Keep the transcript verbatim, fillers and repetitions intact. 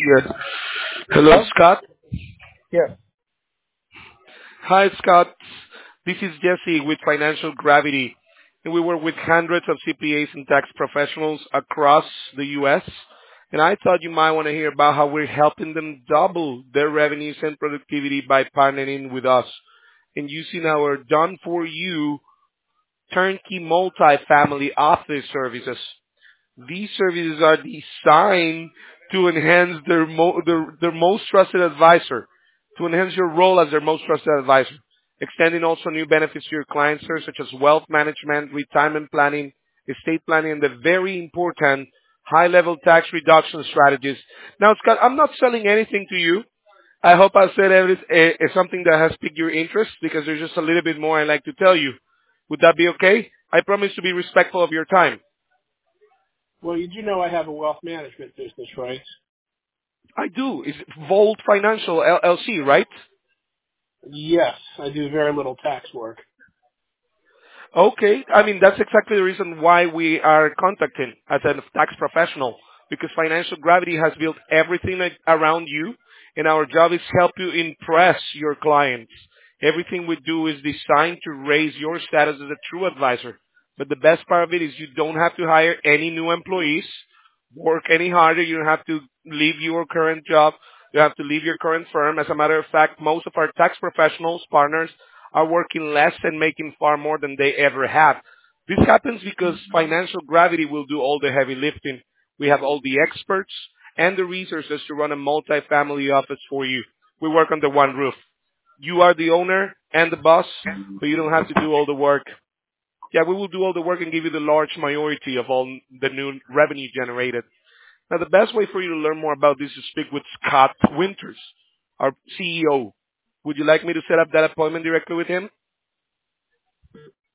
Yes. Hello, Hello? Scott. Yes. Hi, Scott. This is Jesse with Financial Gravity, and we work with hundreds of C P As and tax professionals across the U S. And I thought you might want to hear about how we're helping them double their revenues and productivity by partnering with us and using our done-for-you turnkey multi-family office services. These services are designed to enhance their, mo- their, their most trusted advisor, to enhance your role as their most trusted advisor, extending also new benefits to your clients, sir, such as wealth management, retirement planning, estate planning, and the very important high-level tax reduction strategies. Now, Scott, I'm not selling anything to you. I hope I said every, eh, eh, something that has piqued your interest because there's just a little bit more I'd like to tell you. Would that be okay? I promise to be respectful of your time. Well, you do know I have a wealth management business, right? I do. It's Volt Financial L L C, right? Yes, I do very little tax work. Okay. I mean, that's exactly the reason why we are contacting as a tax professional, because Financial Gravity has built everything a- around you, and our job is help you impress your clients. Everything we do is designed to raise your status as a true advisor. But the best part of it is you don't have to hire any new employees, work any harder. You don't have to leave your current job. You have to leave your current firm. As a matter of fact, most of our tax professionals, partners, are working less and making far more than they ever have. This happens because Financial Gravity will do all the heavy lifting. We have all the experts and the resources to run a multi-family office for you. We work under one roof. You are the owner and the boss, but you don't have to do all the work. Yeah, we will do all the work and give you the large majority of all the new revenue generated. Now, the best way for you to learn more about this is speak with Scott Winters, our C E O. Would you like me to set up that appointment directly with him?